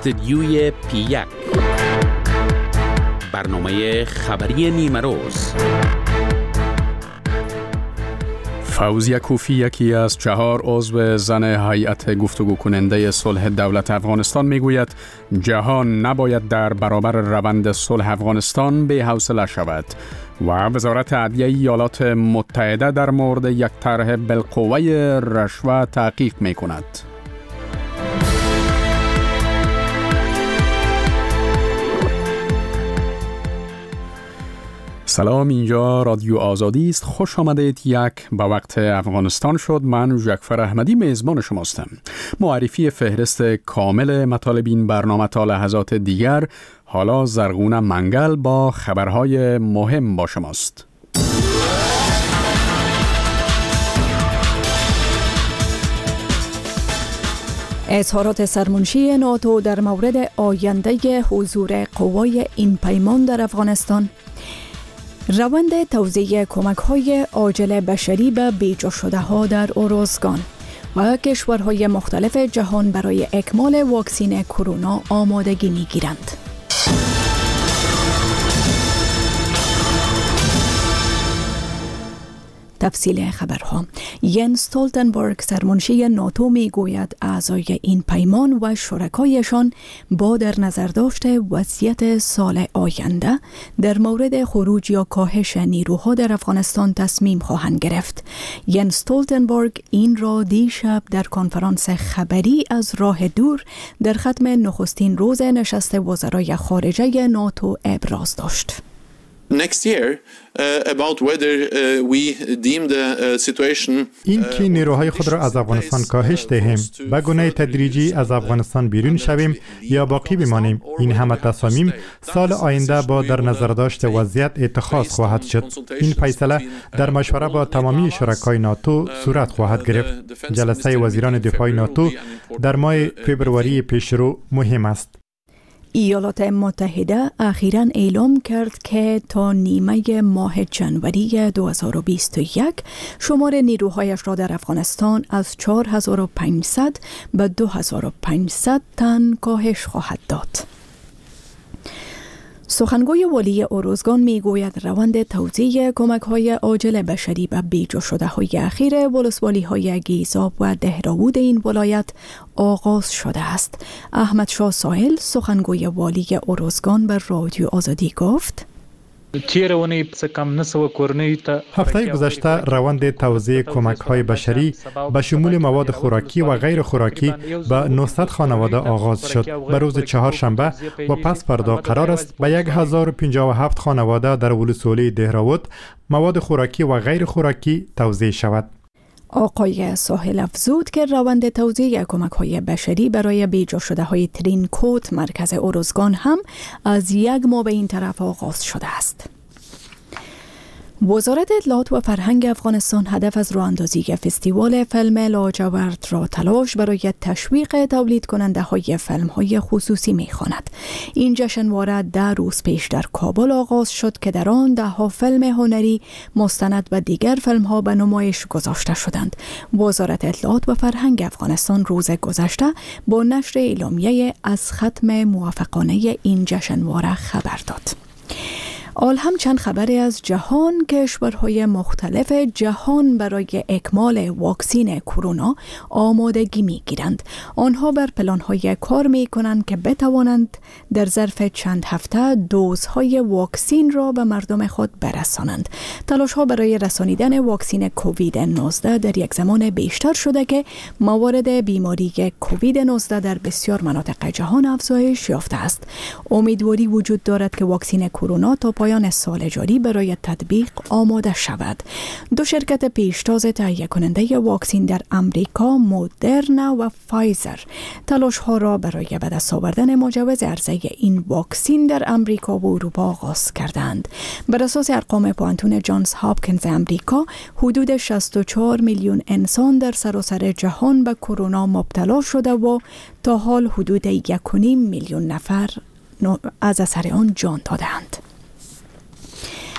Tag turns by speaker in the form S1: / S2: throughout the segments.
S1: استدیوی پی1 برنامه خبری نیمه روز.
S2: فوزیه کوفی یکی از 4 عضو زن هیئت گفتگو کننده صلح دولت افغانستان میگوید جهان نباید در برابر روند صلح افغانستان بی‌حوصله شود و وزارت عدلیه ایالات متحده در مورد یک طرح بالقوه رشوه تحقیق میکند. سلام، اینجا رادیو آزادی است. خوش آمدید. به وقت افغانستان شد. من جعفر احمدی میزبان شماستم. معرفی فهرست کامل مطالب این برنامه تا لحظات دیگر. حالا زرغون منگل با خبرهای مهم با شماست.
S3: اظهارات سرمنشی ناتو در مورد آینده حضور قوای این پیمان در افغانستان، روند توزیع کمک‌های عاجل بشری به بیجا شده ها در اوروزگان و کشورهای مختلف جهان برای اکمال واکسین کرونا آمادگی می‌گیرند. تفصیل خبرها. ینس استولتنبرگ سرمنشی ناتو میگوید اعضای این پیمان و شرکایشان با در نظر داشت وضعیت سال آینده در مورد خروج یا کاهش نیروها در افغانستان تصمیم خواهند گرفت. ینس استولتنبرگ این را دیشب در کنفرانس خبری از راه دور در ختم نخستین روز نشست وزرای خارجه ناتو ابراز داشت.
S4: Next year about whether we deem the situation
S5: این که نیروهای خود را از افغانستان کاهش دهیم، به گونه تدریجی از افغانستان بیرون شویم یا باقی بمانیم، این همه تصامیم سال آینده با در نظر داشت وضعیت اتخاذ خواهد شد. این فیصله در مشوره با تمامی شرکای ناتو صورت خواهد گرفت. جلسه وزیران دفاع ناتو در ماه فبروری پیشرو مهم است.
S3: ایالات متحده اخیراً اعلام کرد که تا نیمه ماه جنوری 2021 شمار نیروهایش را در افغانستان از 4500 به 2500 تن کاهش خواهد داد. سخنگوی والی اوروزگان میگوید روند توزیع کمک‌های عاجل بشری به بیجا شده‌های اخیر ولسوالی‌های گیزاب و دهراود این ولایت آغاز شده است. احمد شاه ساحل سخنگوی والی اوروزگان به رادیو آزادی گفت:
S5: هفته گذشته روند توزیع کمک‌های بشری به شمول مواد خوراکی و غیر خوراکی به 900 خانواده آغاز شد. به روز چهارشنبه و پس فردا قرار است به 1057 خانواده در ولسوالی دهراود مواد خوراکی و غیر خوراکی توزیع شود.
S3: آقای ساحل افزود که روند توزیع کمک‌های بشری برای بیجا شده‌های ترینکوت مرکز اوروزگان هم از 1 ماه به این طرف آغاز شده است. وزارت اطلاعات و فرهنگ افغانستان هدف از راه‌اندازی فستیوال فیلم لاجورد را تلاش برای تشویق تولید کننده های فیلم های خصوصی می خواند. این جشنواره 10 روز پیش در کابل آغاز شد که در آن 10 فیلم هنری، مستند و دیگر فیلم ها به نمایش گذاشته شدند. وزارت اطلاعات و فرهنگ افغانستان روز گذشته با نشر اعلامیه از ختم موفقانه این جشنواره خبر داد. آل هم چند خبری از جهان. کشورهای مختلف جهان برای اکمال واکسین کرونا آمادگی می‌گیرند. آنها بر پلان‌های کار می‌کنند که بتوانند در ظرف چند هفته دوزهای واکسین را به مردم خود برسانند. تلاش‌ها برای رسانیدن واکسین کووید 19 در یک زمان بیشتر شده که موارد بیماری کووید 19 در بسیار مناطق جهان افزایش یافته است. امیدواری وجود دارد که واکسین کرونا تا پایان سال جاری برای تطبیق آماده شود. 2 شرکت پیشتاز تهیه کننده واکسین در امریکا، مودرنا و فایزر، تلاش ها را برای به دست آوردن مجوز عرضه این واکسین در امریکا و اروپا آغاز کردند. بر اساس ارقام پوانتون جانز هاپکینز امریکا، حدود 64 میلیون انسان در سراسر جهان به کرونا مبتلا شده و تا حال حدود 1.5 میلیون نفر از اثر آن جان دادند.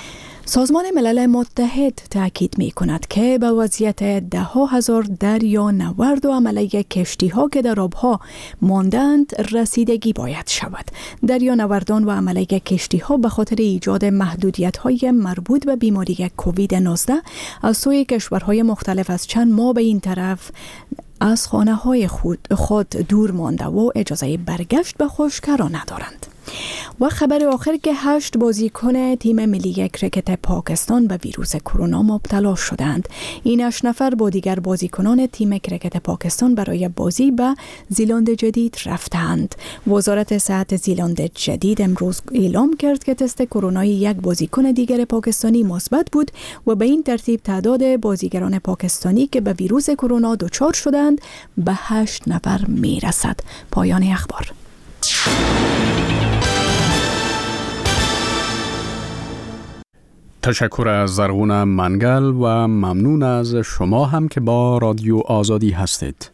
S3: سازمان ملل متحد تاکید می کند که به وضعیت 10,000 دریا نورد و عمله کشتی ها که در آبها ماندند رسیدگی باید شود. دریا نوردان و عمله کشتی ها به خاطر ایجاد محدودیت های مربوط به بیماری کووید 19 از سوی کشورهای مختلف از چند ماه به این طرف از خانه های خود دور مانده و اجازه برگشت به خشک‌ها ندارند. و خبر آخر که 8 بازیکن تیم ملی کرکت پاکستان به ویروس کرونا مبتلا شدند. این 8 نفر با دیگر بازیکنان تیم کرکت پاکستان برای بازی به زیلند جدید رفتند. وزارت صحت زیلند جدید امروز اعلام کرد که تست کرونای یک بازیکن دیگر پاکستانی مثبت بود و به این ترتیب تعداد بازیگران پاکستانی که به ویروس کرونا دچار شدند به 8 نفر میرسد. پایان اخبار.
S2: تشکر از زرغون منگل و ممنون از شما هم که با رادیو آزادی هستید.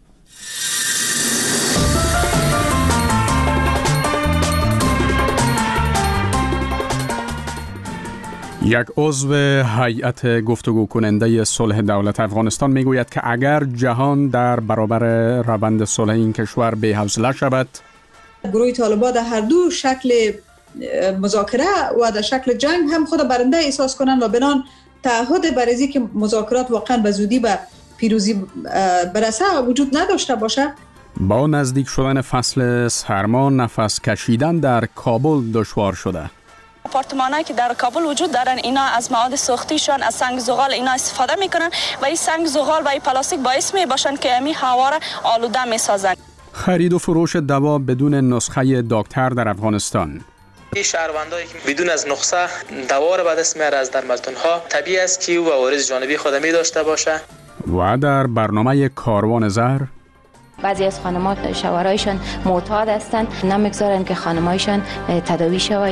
S2: یک عضو هیئت گفتگو کننده صلح دولت افغانستان میگوید که اگر جهان در برابر روند صلح این کشور بی‌حوصله شود،
S6: گروه طالبان در هر دو شکل مذاکره و در شکل جنگ هم خود برنده احساس کنند و بنان تعهد برای که مذاکرات واقعا به زودی به پیروزی برسه وجود نداشته باشه.
S2: با نزدیک شدن فصل سرما نفس کشیدن در کابل دشوار شده.
S7: آپارتمانایی که در کابل وجود دارن اینا از مواد سوختیشان از سنگ زغال اینا استفاده میکنن و این سنگ زغال و این پلاستیک باعث میباشن که امی هوا را آلوده میسازن.
S2: خرید و فروش دوا بدون نسخه دکتر در افغانستان.
S8: این شهروندایی که بدون از نسخه دوا را به دست میاره از درملتون‌ها طبیعی است که او عوارض جانبی خود می داشته باشه.
S2: و در برنامه کاروان زر
S9: بعضی از خانم‌ها شوهرایشان معتاد هستند، نمیگذارن که خانمایشان تداوی شود.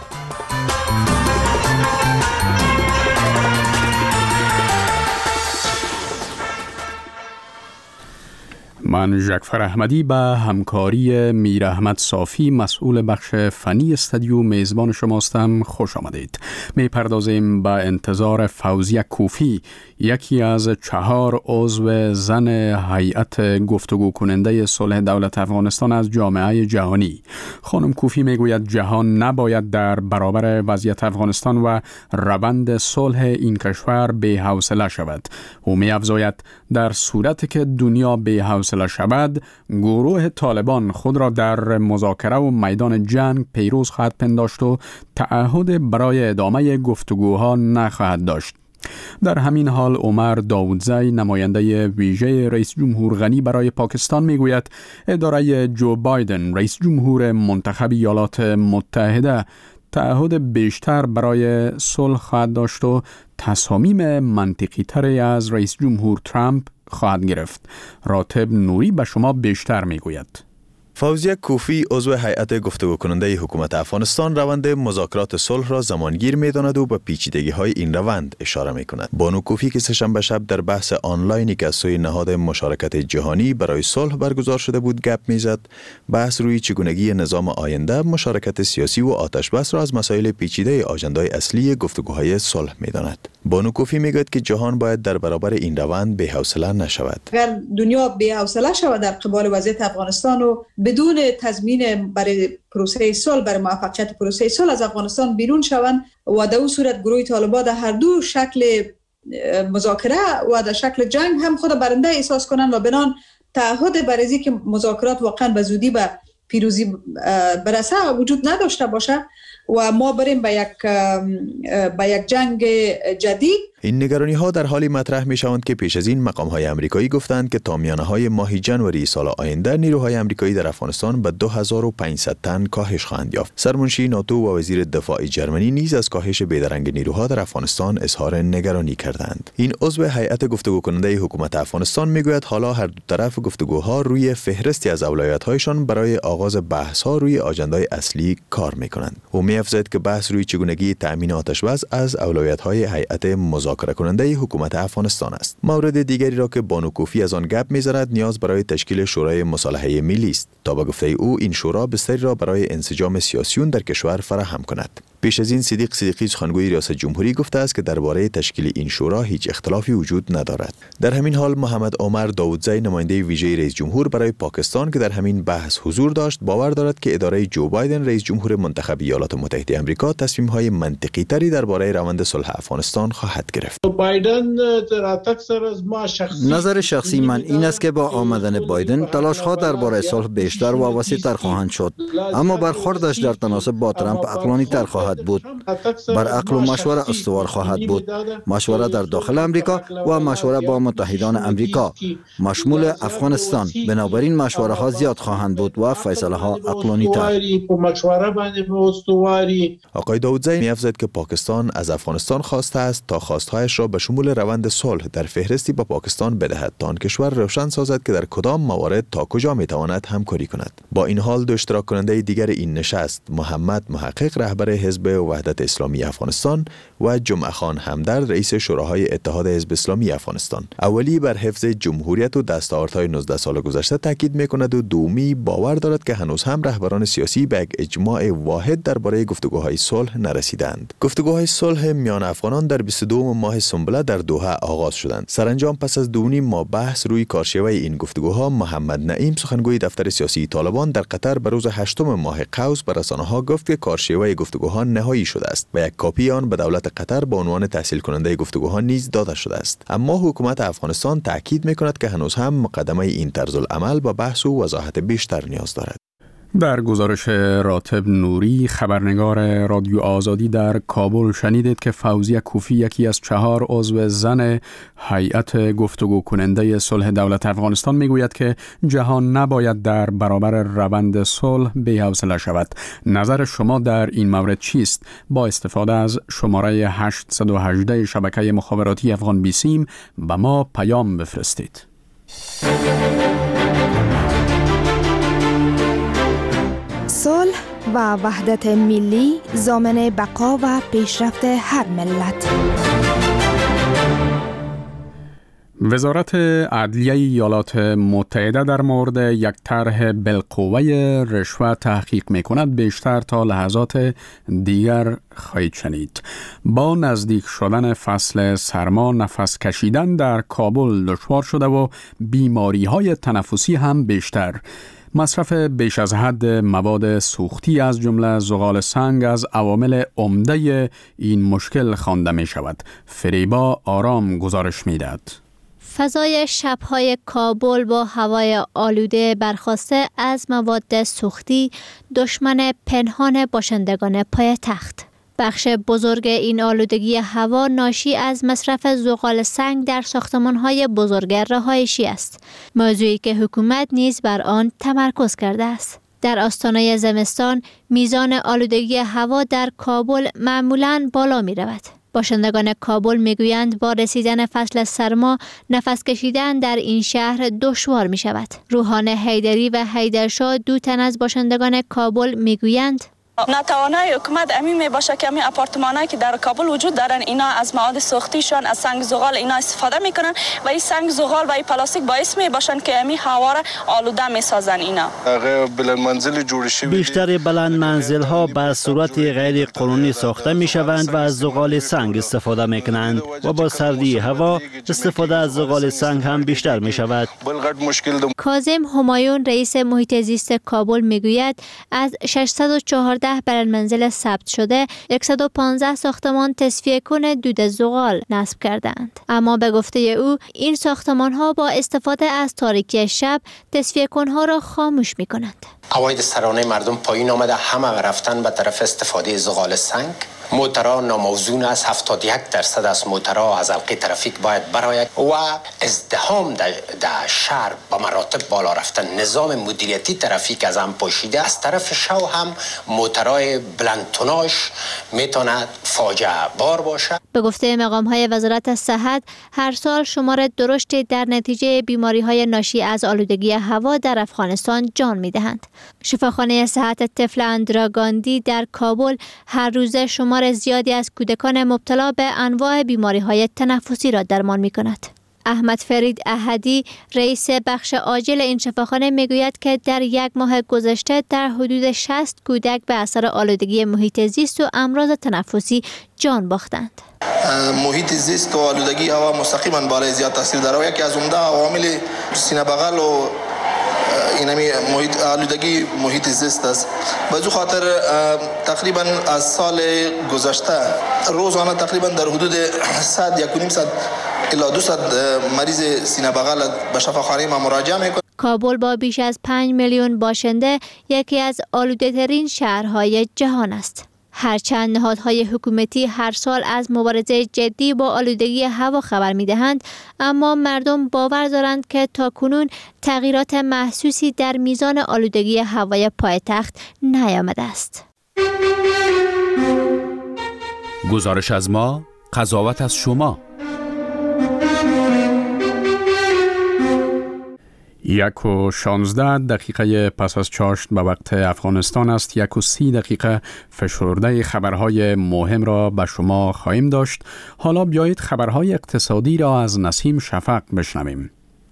S2: من ژکفر احمدی به همکاری میر احمد صافی مسئول بخش فنی استودیو میزبان شماستم. خوش آمدید. میپردازیم به انتظار فوزیه کوفی، یکی از 4 عضو زن هیئت گفتگو کننده صلح دولت افغانستان از جامعه جهانی. خانم کوفی میگوید جهان نباید در برابر وضعیت افغانستان و روند صلح این کشور بی‌حوصله شود. او می‌افزاید در صورتی که دنیا بی‌حوصله شود، گروه طالبان خود را در مذاکره و میدان جنگ پیروز خواهد پنداشت و تعهد برای ادامه گفتگوها نخواهد داشت. در همین حال عمر داودزی، نماینده ویژه رئیس جمهور غنی برای پاکستان میگوید اداره جو بایدن، رئیس جمهور منتخب ایالات متحده، تعهد بیشتر برای صلح خواهد داشت و تصامیم منطقی تری از رئیس جمهور ترامپ خواهد گرفت. راتب نوری به شما بیشتر میگوید.
S10: فوزیه کوفی، عضو هیئت گفتگو کننده حکومت افغانستان، روند مذاکرات صلح را زمانگیر می‌داند و به پیچیدگی‌های این روند اشاره می‌کند. بانو کوفی که سه‌شنبه شب در بحث آنلاینی که از سوی نهاد مشارکت جهانی برای صلح برگزار شده بود گپ می‌زد، بحث روی چگونگی نظام آینده، مشارکت سیاسی و آتش‌بس را از مسائل پیچیده آژندای اصلی گفتگوهای صلح می‌داند. بانو کوفی میگوید که جهان باید در برابر این روند بی‌حوصله نشود.
S6: اگر دنیا بی‌حوصله شود در قبال وضعیت افغانستان و بدون تضمین برای پروسه صلح، برای موفقیت پروسه صلح از افغانستان بیرون شوند و در اون صورت گروه طالبان در هر دو شکل مذاکره و در شکل جنگ هم خود برنده احساس کنند و بنان تعهد برای که مذاکرات واقعا به زودی به پیروزی برسه وجود نداشته باشه و ما بریم به یک جنگ جدید.
S10: این نگرانی ها در حالی مطرح می شوند که پیش از این مقام های امریکایی گفتند که تا میانه های ماه جنوری سال آینده نیروهای امریکایی در افغانستان به 2500 تن کاهش خواهند یافت. سرمنشی ناتو و وزیر دفاع جرمنی نیز از کاهش بیدرنگ نیروها در افغانستان اظهار نگرانی کردند. این عضو هیئت گفتگو کننده حکومت افغانستان میگوید حالا هر دو طرف گفتگوها روی فهرستی از اولویت‌هایشان برای آغاز بحث‌ها روی آژندای اصلی کار می‌کنند. او می‌افزاید که بحث روی چگونگی تأمین آتش‌بس از اولویت‌های هیئت مذاکره کننده حکومت افغانستان است. مورد دیگری را که بانو کوفی از آن گپ می‌زند نیاز برای تشکیل شورای مصالحه ملی است تا به گفته او این شورا بستری را برای انسجام سیاسیون در کشور فراهم کند. پیش از این صدیق صدیقی سخنگوی ریاست جمهوری گفته است که درباره تشکیل این شورا هیچ اختلافی وجود ندارد. در همین حال محمد عمر داودزی نماینده ویژه رئیس جمهور برای پاکستان که در همین بحث حضور داشت باور دارد که اداره جو بایدن رئیس جمهور منتخب ایالات متحده آمریکا تصمیم‌های منطقی تری درباره روند صلح افغانستان خواهد گرفت.
S11: نظر شخصی من این است که با آمدن بایدن تلاش‌ها درباره صلح بیشتر و وسیع‌تر خواهند شد، اما برخوردش در تناسب با ترامپ عقلانی‌تر خواهد بود. بر عقل و مشوره استوار خواهد بود. مشوره در داخل امریکا و مشوره با متحدان امریکا مشمول افغانستان. بنابراین مشوره ها زیاد خواهند بود و فیصله ها عقلانی‌تر.
S10: آقای داودزی می‌افزاید که پاکستان از افغانستان خواسته است تا خواستهایش را به شمول روند صلح در فهرستی با پاکستان بدهد تا آن کشور روشن سازد که در کدام موارد تا کجا می‌تواند همکاری کند. با این حال دو اشتراک کننده دیگر این نشست محمد محقق رهبر حزب وحدت اسلامی افغانستان و جمعه خان همدرد رئیس شوراهای اتحاد حزب اسلامی افغانستان اولی بر حفظ جمهوریت و دستاوردهای 19 سال گذشته تاکید می‌کند و دومی باور دارد که هنوز هم رهبران سیاسی به یک اجماع واحد درباره گفتگوهای صلح نرسیدند. گفتگوهای صلح میان افغانان در 22 ماه سنبله در دوحه آغاز شدند. سرانجام پس از 2.5 ماه بحث روی کارشیوه این گفتگوها محمد نعیم سخنگوی دفتر سیاسی طالبان در قطر به روز 8 ماه قوس به رسانه‌ها گفت که کارشیوه گفتگوها نهایی شده است و یک کاپی آن به دولت قطر به عنوان تسهیل کننده گفتگوها نیز داده شده است. اما حکومت افغانستان تاکید می‌کند که هنوز هم مقدمه این طرز العمل با بحث و وضاحت بیشتر نیاز دارد.
S2: در گزارش راتب نوری خبرنگار رادیو آزادی در کابل شنیدید که فوزیه کوفی یکی از 4 عضو زن هیئت گفتگو کننده صلح دولت افغانستان میگوید که جهان نباید در برابر روند صلح بی‌حوصله شود. نظر شما در این مورد چیست؟ با استفاده از شماره 818 شبکه مخابراتی افغان بیسیم به ما پیام بفرستید.
S12: صلح و وحدت ملی ضامن بقا و پیشرفت هر ملت.
S2: وزارت عدلیه ایالات متحده در مورد یک طرح بالقوه رشوه تحقیق می‌کند. بیشتر تا لحظات دیگر خواهید شنید. با نزدیک شدن فصل سرما نفس کشیدن در کابل دشوار شده و بیماری‌های تنفسی هم بیشتر. مصرف بیش از حد مواد سوختی از جمله زغال سنگ از عوامل عمده این مشکل خوانده می شود. فریبا آرام گزارش می دهد.
S13: فضای شب‌های کابل با هوای آلوده برخاسته از مواد سوختی دشمن پنهان باشندگان پایتخت. بخش بزرگ این آلودگی هوا ناشی از مصرف زغال سنگ در ساختمان‌های بزرگ رهایشی است، موضوعی که حکومت نیز بر آن تمرکز کرده است. در آستانه زمستان میزان آلودگی هوا در کابل معمولاً بالا می‌رود. باشندگان کابل میگویند با رسیدن فصل سرما نفس کشیدن در این شهر دشوار می شود. روحان حیدری و حیدرشاه دو تن از باشندگان کابل میگویند
S7: نتوانای حکومت امی می باشه که امی آپارتمانایی که در کابل وجود دارن اینا از مواد سوختیشان از سنگ زغال اینا استفاده میکنن و این سنگ زغال و این پلاستیک باعث می باشن که امی هوا را آلوده می سازن. اینا
S14: بیشتر بلند منزل ها به صورت غیر قانونی ساخته می شوند و از زغال سنگ استفاده می کنند و با سردی هوا استفاده از زغال سنگ هم بیشتر می شود.
S13: کاظم همایون رئیس محیط زیست کابل می گوید از 614 بلند منزل ثبت شده 115 ساختمان تصفیه کن دود زغال نصب کردند. اما به گفته او این ساختمان ها با استفاده از تاریکی شب تصفیه کنها را خاموش می کنند.
S15: عواید سرانه مردم پایین آمده، همه رفتن به طرف استفاده زغال سنگ. موترها ناموزون است، 71% از موترها از حلقه ترافیک باید برآید و ازدحام در شهر با مراتب بالا رفتن. نظام مدیریتی ترافیک از هم پوشیده. از طرف شو هم موترهای بلندتوناژ میتواند فاجعه بار باشه.
S13: به گفته مقام‌های وزارت صحت هر سال شمار درشتی در نتیجه بیماری‌های ناشی از آلودگی هوا در افغانستان جان می‌دهند. شفاخانه صحت طفل اندراگاندی در کابل هر روز شمار زیادی از کودکان مبتلا به انواع بیماری‌های تنفسی را درمان می‌کند. احمد فرید احدی رئیس بخش عاجل این شفاخانه میگوید که در یک ماه گذشته در حدود 60 کودک به اثر آلودگی محیط زیست و امراض تنفسی جان باختند.
S16: محیط زیست و آلودگی هوا مستقیما بالای زیاد تاثیر داره و یکی از عمده عوامل سینه بغل و اینمی آلودگی محیط زیست است. به ذو خاطر تقریبا از سال گذشته روزانه تقریبا در حدود 100 الی 200 مریض سینه بغل به شفاخانه ما مراجعه میکنه.
S13: کابل با بیش از 5 میلیون باشنده یکی از آلوده ترین شهرهای جهان است. هرچند نهادهای حکومتی هر سال از مبارزه جدی با آلودگی هوا خبر می‌دهند، اما مردم باور دارند که تاکنون تغییرات محسوسی در میزان آلودگی هوای پایتخت نیامده است.
S1: گزارش از ما، قضاوت از شما.
S2: 1:16 پس از چاشت به وقت افغانستان است. 1:30 فشرده خبرهای مهم را به شما خواهیم داشت. حالا بیایید خبرهای اقتصادی را از نسیم شفق بشنویم.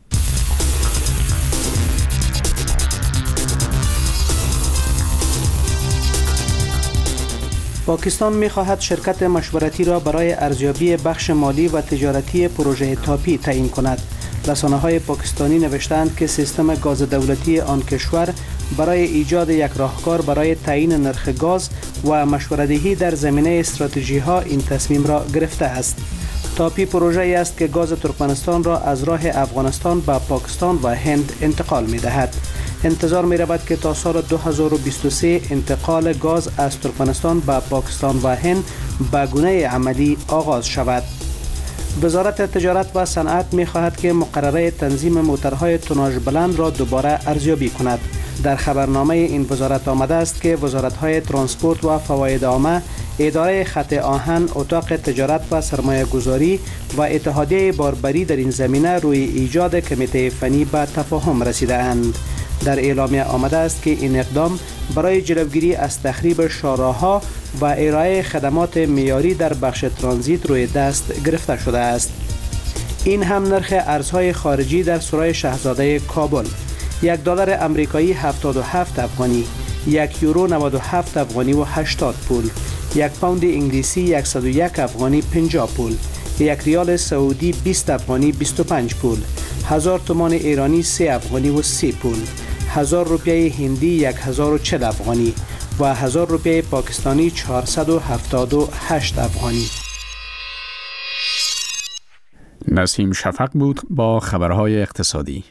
S17: پاکستان می‌خواهد شرکت مشورتی را برای ارزیابی بخش مالی و تجارتی پروژه تاپی تعیین کند. رسانه‌های پاکستانی نوشتند که سیستم گاز دولتی آن کشور برای ایجاد یک راهکار برای تعیین نرخ گاز و مشوره‌دهی در زمینه استراتژی‌ها این تصمیم را گرفته است. تاپی پروژه‌ای است که گاز ترکمنستان را از راه افغانستان به پاکستان و هند انتقال می‌دهد. انتظار می‌رود که تا سال 2023 انتقال گاز از ترکمنستان به پاکستان و هند به گونه عملی آغاز شود. وزارت تجارت و صنعت می‌خواهد که مقرره تنظیم موترهای توناژ بلند را دوباره ارزیابی کند. در خبرنامه این وزارت آمده است که وزارت‌های ترانسپورت و فواید عامه، اداره خط آهن، اتاق تجارت و سرمایه‌گذاری و اتحادیه باربری در این زمینه روی ایجاد کمیته فنی به تفاهم رسیده‌اند. در اعلامیه آمده است که این اقدام برای جلوگیری از تخریب شاهراه‌ها و ارائه خدمات معیاری در بخش ترانزیت روی دست گرفته شده است. این هم نرخ ارزهای خارجی در سرای شاهزاده کابل: $1 امریکایی 77 افغانی، €1 97 افغانی و 80 پول، 1 پوند انگلیسی 101 افغانی 50 پول، 1 ریال سعودی 20 افغانی 25 پول، 1000 تومان ایرانی 3 افغانی و 30 پول، 1000 روپیه هندی 1040 افغانی و 1000 روپیه پاکستانی 478 افغانی.
S2: نسیم شفق بود با خبرهای اقتصادی.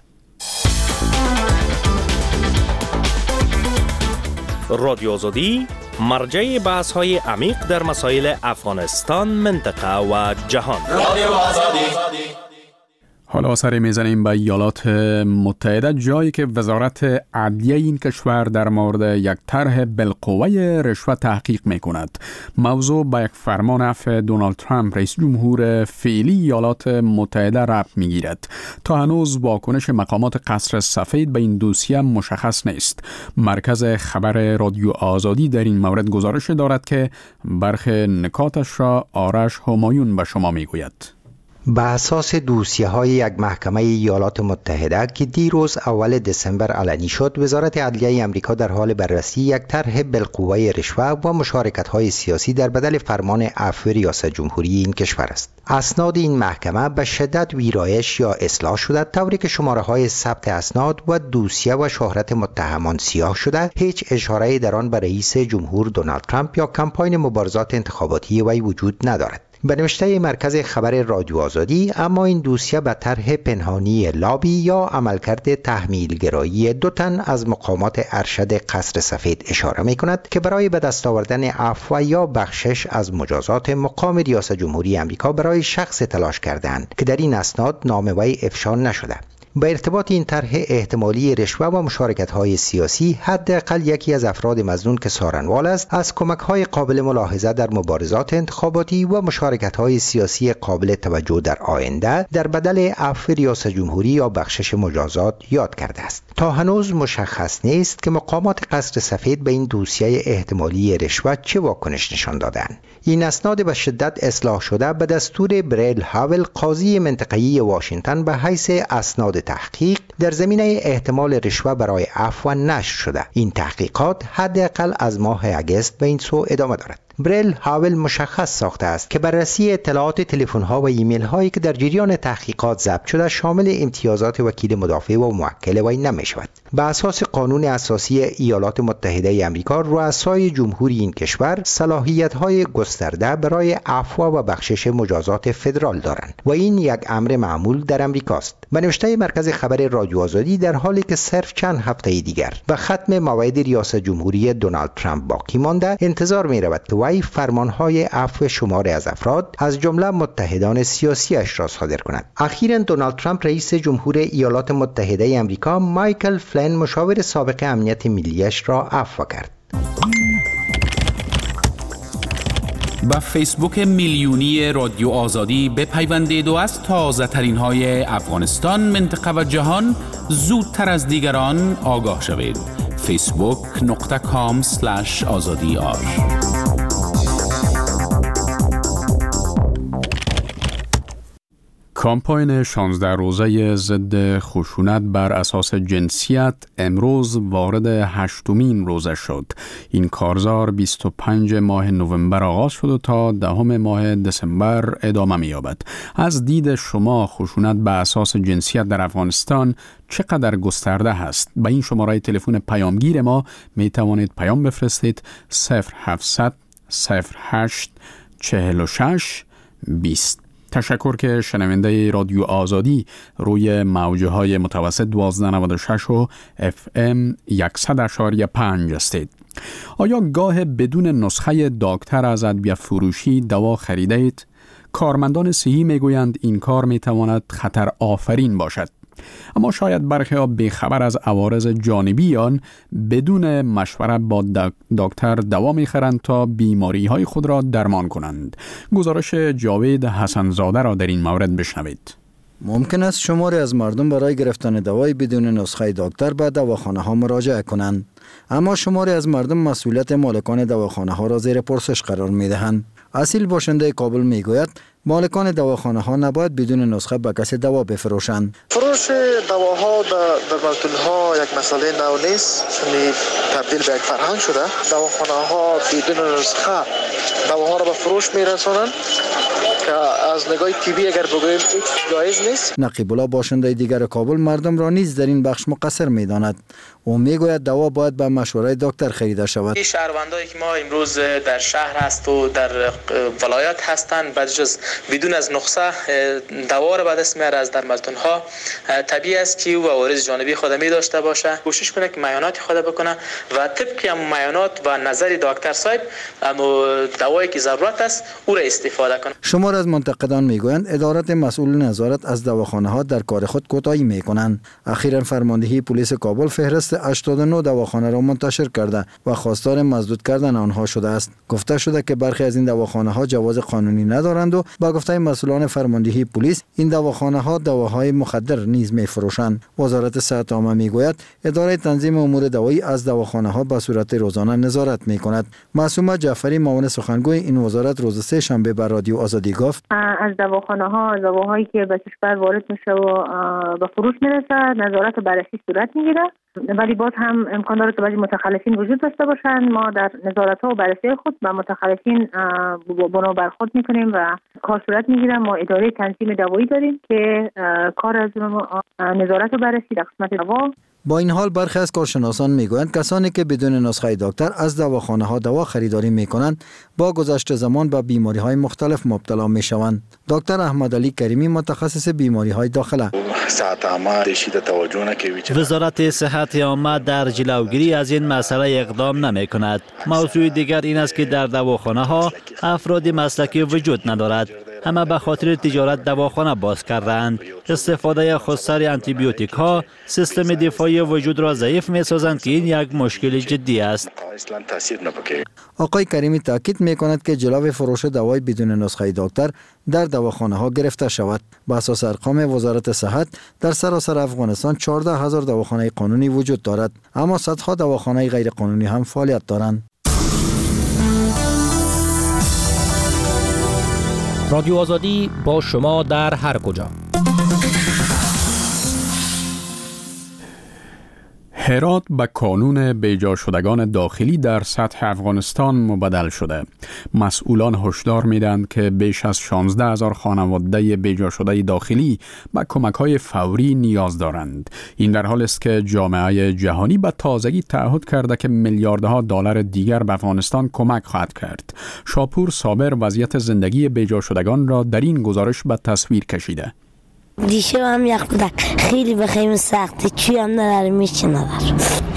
S18: رادیو آزادی مرجع بحث‌های عمیق در مسائل افغانستان، منطقه و جهان. رادیو آزادی.
S2: حالا سر میزنیم به ایالات متحده، جایی که وزارت عدلیه این کشور در مورد یک طرح بالقوه رشوه تحقیق میکند. موضوع به یک فرمان عفو دونالد ترامپ رئیس جمهور فعلی ایالات متحده ربط میگیرد. تا هنوز واکنش مقامات قصر سفید به این دوسیه مشخص نیست. مرکز خبر رادیو آزادی در این مورد گزارش دارد که برخی نکاتش را آرش همایون به شما میگوید.
S19: به اساس دوسیه‌های یک محکمه ایالات متحده که دیروز اول دسامبر علنی شد، وزارت عدلیه آمریکا در حال بررسی یک طرح بالقوه رشوه و مشارکت‌های سیاسی در بدل فرمان عفو ریاست جمهوری این کشور است. اسناد این محکمه به شدت ویرایش یا اصلاح شده، طوری که شماره‌های ثبت اسناد و دوسیه و شهرت متهمان سیاه شده. هیچ اشاره‌ای در آن به رئیس جمهور دونالد ترامپ یا کمپاین مبارزات انتخاباتی وی وجود ندارد. به نوشته مرکز خبر رادیو آزادی، اما این دوسیه به طرح پنهانی لابی یا عملکرد تحمیلگرایی 2 تن از مقامات ارشد قصر سفید اشاره می کند که برای به دست آوردن عفو یا بخشش از مجازات مقام ریاست جمهوری آمریکا برای شخص تلاش کردند که در این اسناد نام وی افشا نشده. با ارتباط این طرح احتمالی رشوه و مشارکت‌های سیاسی، حداقل یکی از افراد مظنون که سارنوال است از کمک‌های قابل ملاحظه در مبارزات انتخاباتی و مشارکت‌های سیاسی قابل توجه در آینده در بدل عفو ریاست جمهوری یا بخشش مجازات یاد کرده است. تا هنوز مشخص نیست که مقامات قصر سفید به این دوسیه احتمالی رشوه چه واکنش نشان دادند. این اسناد به شدت اصلاح شده به دستور بریل هاول قاضی منطقه‌ای واشنگتن به حیث اسناد تحقیق در زمینه احتمال رشوه برای عفو نشر شده. این تحقیقات حداقل از ماه اگست به این سو ادامه دارد. بریل هاول مشخص ساخته است که بررسی اطلاعات تلفن‌ها و ایمیل هایی که در جریان تحقیقات ضبط شده شامل امتیازات وکیل مدافع و موکل وی نمی‌شود. بر اساس قانون اساسی ایالات متحده آمریکا، رؤسای جمهوری این کشور صلاحیت‌های گسترده برای عفو و بخشش مجازات فدرال دارند و این یک امر معمول در آمریکاست. به نوشته مرکز خبر رادیو آزادی، در حالی که صرف چند هفته دیگر به ختم موعد ریاست جمهوری دونالد ترامپ باقی مانده، انتظار می‌رود که وی فرمانهای عفو شماری از افراد از جمله متحدان سیاسیش را صادر کند. اخیراً دونالد ترامپ رئیس جمهور ایالات متحده آمریکا مایکل فلین مشاور سابق امنیت ملیش را عفو کرد.
S1: با فیسبوک میلیونی رادیو آزادی بپیوندید و از تازه ترین های افغانستان، منطقه و جهان زودتر از دیگران آگاه شوید. facebook.com/azadiar.
S2: کامپاین 16 روزه ضد خشونت بر اساس جنسیت امروز وارد 8مین روزه شد. این کارزار 25 ماه نوامبر آغاز شد و تا 10 ماه دسامبر ادامه می‌یابد. از دید شما خشونت بر اساس جنسیت در افغانستان چقدر گسترده است؟ به این شماره تلفن پیامگیر ما می توانید پیام بفرستید 0700 08 46 20. تشکر که شنونده رادیو آزادی روی موجه های متوسط 1296 و FM 100.5 هستید. آیا گاه بدون نسخه دکتر از ادویه فروشی دوا خریدید؟ کارمندان صحی میگویند این کار میتواند خطر آفرین باشد. اما شاید برخی‌ها بی‌خبر از عوارض جانبی آن بدون مشورت با دکتر دوا می‌خرند تا بیماری‌های خود را درمان کنند. گزارش جاوید حسنزاده را در این مورد بشنوید.
S11: ممکن است شماری از مردم برای گرفتن دوای بدون نسخه دکتر به دواخانه‌ها مراجعه کنند، اما شماری از مردم مسئولیت مالکان دواخانه‌ها را زیر پرسش قرار می‌دهند. اصیل باشنده کابل میگوید مالکان دواخانه‌ها نباید بدون نسخه به کسی دوا بفروشند.
S16: فروش دواها در درمانگاه‌ها یک مسئله نو نیست، چون تبدیل به یک فرهنگ شده. دواخانه‌ها بدون نسخه دواها را به فروش میرسانند که از نگاه طبی اگر بگوییم جایز نیست.
S11: نقیب الله باشنده دیگر کابل مردم را نیز در این بخش مقصر می‌داند. او میگوید دوا باید به مشوره دکتر خریده شود.
S8: این شهروندایی که ما امروز در شهر هست و در ولایت هستند بعد از بدون از نسخه دوا را به دست میاره از درمانگاه‌ها، طبیعی است که او عوارض جانبی خود می داشته باشه. کوشش کنه که معاینات خود بکنه و طبق معاینات و نظر دکتر صاحب دوایی که ضرورت است او را استفاده کنه.
S11: شمار از منتقدان میگویند ادارات مسئول نظارت از دواخانه‌ها در کار خود کوتاهی میکنند. اخیراً فرماندهی پلیس کابل فهرست 89 دواخانه را منتشر کرده و خواستار مسدود کردن آنها شده است. گفته شده که برخی از این دواخانه‌ها جواز قانونی ندارند و با گفته مسئولان فرماندهی پلیس این دواخانه‌ها دواهای مخدر نیز می‌فروشند. وزارت صحت عامه میگوید اداره تنظیم امور دوایی از دواخانه‌ها به صورت روزانه نظارت می‌کند. معصومه جعفری معاون سخنگوی این وزارت روز سه شنبه به رادیو آزادی گفت
S20: از دواخانه‌ها دواهایی که به کشور وارد میشه و به فروش میرسه نظارت و بررسی صورت میگیره، ولی باز هم امکان داره که بعضی متخلفین وجود داشته باشند. ما در نظارت‌ها و بررسی خود به متخلفین بنا برخورد میکنیم و کار صورت میگیره. ما اداره تنظیم دوایی داریم که کار از نظارت و بررسی در قسمت دوا.
S11: با این حال برخی از کارشناسان میگویند کسانی که بدون نسخه دکتر از دواخانه‌ها دوا خریداری میکنند با گذشت زمان به بیماری‌های مختلف مبتلا میشوند. دکتر احمد علی کریمی متخصص بیماری‌های داخله
S14: وزارت صحت عامه در جلوگیری از این مسئله اقدام نمی کند. موضوع دیگر این است که در دواخانه‌ها افراد مسلکی وجود ندارد. همه به خاطر تجارت دواخانه باز کردند. استفاده خودسر آنتی بیوتیک ها سیستم دفاعی وجود را ضعیف می سازند که این یک مشکل جدی است.
S11: آقای کریمی تاکید می کند که جلو فروش دوای بدون نسخه دکتر در دواخانه ها گرفته شود. با اساس ارقام وزارت صحت در سراسر افغانستان 14,000 دواخانه قانونی وجود دارد، اما صدها دواخانه غیر قانونی هم فعالیت دارند.
S18: رادیو آزادی با شما در هر کجا.
S2: هرات به کانون بیجا شدگان داخلی در سطح افغانستان مبدل شده. مسئولان هشدار میدند که بیش از 16,000 خانواده بیجا شده داخلی به کمک‌های فوری نیاز دارند. این در حالی است که جامعه جهانی به تازگی تعهد کرده که میلیاردها دلار دیگر به افغانستان کمک خواهد کرد. شاپور صابر وضعیت زندگی بیجا شدگان را در این گزارش به تصویر کشیده.
S21: دیشب هم یک بودک خیلی بخیم سخته، چی هم نداریم، هیچی نداریم.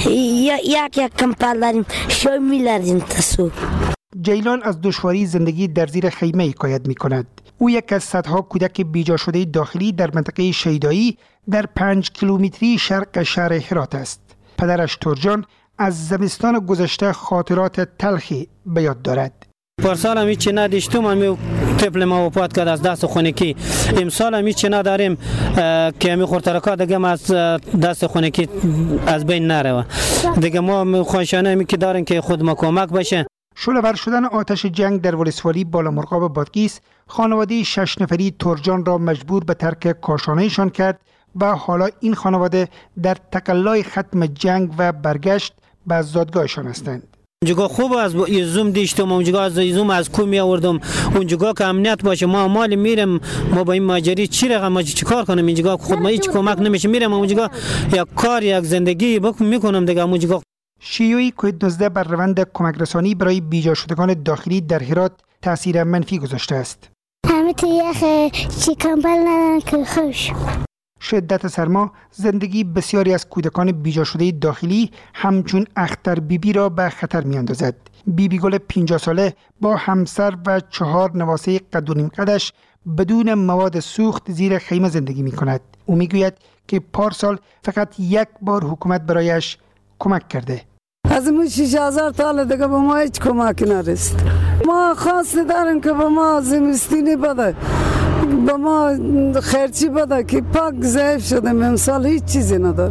S21: یک کمپل داریم، شای میلردیم تصور.
S22: جیلان از دشواری زندگی در زیر خیمه حکایت می کند. او یک از صدها کودک بیجا شده داخلی در منطقه شیدایی در 5 کیلومتری شرق شهر هرات است. پدرش ترجان از زمستان گذشته خاطرات تلخی به یاد دارد.
S23: پارسال هم هیچی نداشتم، همی طفل ما وفات کرد از دست خونکی. امسال هم هیچی نداریم که همی خورترکا دیگه از دست خونکی از بین نره. دیگه ما خواهشانه همی که داریم که خود ما کمک بشه.
S22: شعله‌ور شدن آتش جنگ در ولسوالی بالامرغاب بادغیس خانواده 6 نفری ترجان را مجبور به ترک کاشانه‌شان کرد و حالا این خانواده در تقلای ختم جنگ و برگشت به زادگاهشان هستند.
S23: اونجا خوب از یزوم دیشتم، اونجا از یزوم از کو می آوردم، اونجا که امنیت باشه ما مال میرم، ما با این ماجری چی رقم ما چیکار کنم، اینجا خود ما هیچ کمک نمیشه، میرم اونجا یک کار یک زندگی میکنم دیگه. اونجا
S22: شیوع کووید 19 بر روند کمک رسانی برای بیجا شدگان داخلی در هرات تاثیر منفی گذاشته است.
S21: همه تو یخ چی کمبل ندارن که خوش.
S22: شدت سرما زندگی بسیاری از کودکان بیجا شده داخلی همچون اختر بیبی را به خطر می اندازد. بیبی گل 50 ساله با همسر و 4 نواسه قد و نیم قدش بدون مواد سوخت زیر خیمه زندگی می کند. او می گوید که پارسال فقط یک بار حکومت برایش کمک کرده.
S24: از ما 6,000 تا دیگه به ما هیچ کمک نرسید. ما خواست داریم که به ما زمستینی بده، به ما خرچی بده که پاک ضعیف شدیم، امسال هیچ چیزی نداره.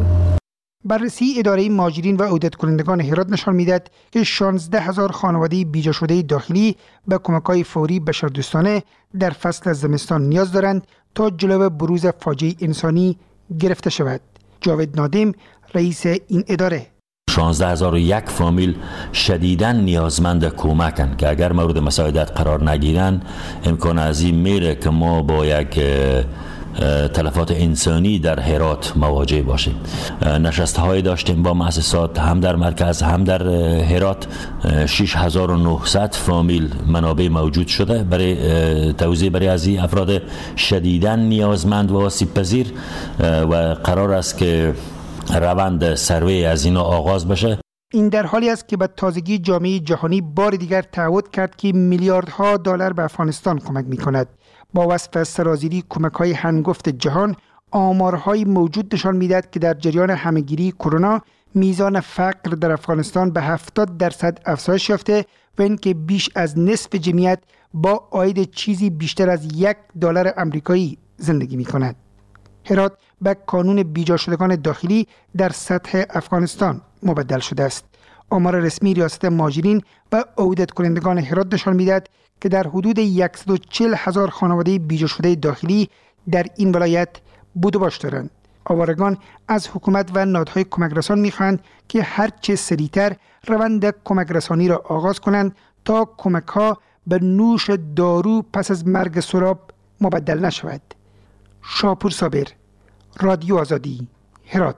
S22: بررسی اداره مهاجرین و عودت کنندگان هرات نشان میدهد که 16,000 خانواده بیجا شده داخلی به کمک‌های فوری بشردوستانه در فصل زمستان نیاز دارند تا جلو بروز فاجعه انسانی گرفته شود. جاوید نادم رئیس این اداره:
S25: 16,001 فامیل شدیداً نیازمند کمکن که اگر مورد مساعدت قرار نگیرن امکان عظیم میره که ما با یک تلفات انسانی در هرات مواجه باشیم. نشست‌های داشتیم با مؤسسات هم در مرکز هم در هرات. 6,900 فامیل منابع موجود شده برای توزیع برای از این افراد شدیداً نیازمند و آسیب پذیر و قرار است که روند سروی از اینا آغاز بشه.
S22: این در حالی است که به تازگی جامعه جهانی بار دیگر تعهد کرد که میلیاردها دلار به افغانستان کمک می‌کند. با وصف سرازیری کمک‌های هنگفت جهان، آمارهای موجود نشان می‌دهد که در جریان همه‌گیری کرونا میزان فقر در افغانستان به 70% افزایش یافته و اینکه بیش از نصف جمعیت با عاید چیزی بیشتر از $1 آمریکایی زندگی می‌کند. هرات به کانون بیجا شدگان داخلی در سطح افغانستان مبدل شده است. آمار رسمی ریاست مهاجرین و عودت کنندگان هرات نشان می‌دهد که در حدود 140,000 خانواده بیجا شده داخلی در این ولایت بود و باش دارند. آوارگان از حکومت و نهادهای کمک رسان می‌خواهند که هرچه سریعتر روند کمک رسانی را آغاز کنند تا کمک‌ها به نوش دارو پس از مرگ سراب مبدل نشود. شاپور صابر، رادیو آزادی، هرات.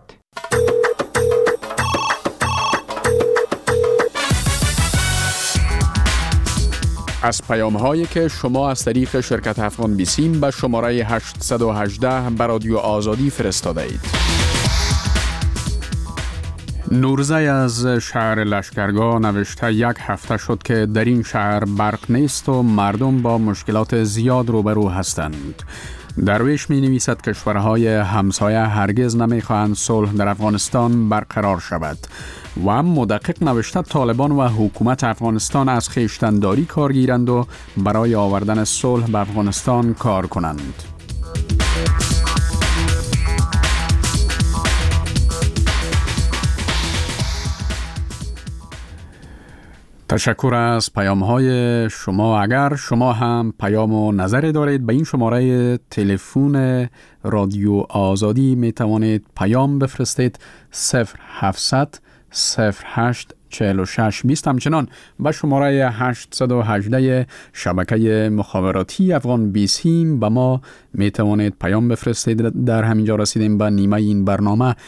S2: از پیام‌هایی که شما از طریق شرکت افغان بیسیم به شماره 818 به رادیو آزادی فرستاده اید. نورزه از شهر لشکرگاه نوشته 1 هفته شد که در این شهر برق نیست و مردم با مشکلات زیاد روبرو هستند. درویش می نویسد کشورهای همسایه هرگز نمی خواهند صلح در افغانستان برقرار شود و مدقق نوشته طالبان و حکومت افغانستان از خویشتنداری کار گیرند و برای آوردن صلح به افغانستان کار کنند. تشکر از پیام‌های شما. اگر شما هم پیام و نظری دارید به این شماره تلفن رادیو آزادی می توانید پیام بفرستید 0700 08 46 20. همچنان به شماره 818 شبکه مخابراتی افغان 20 به ما می توانید پیام بفرستید. در همینجا رسیدیم به نیمه این برنامه.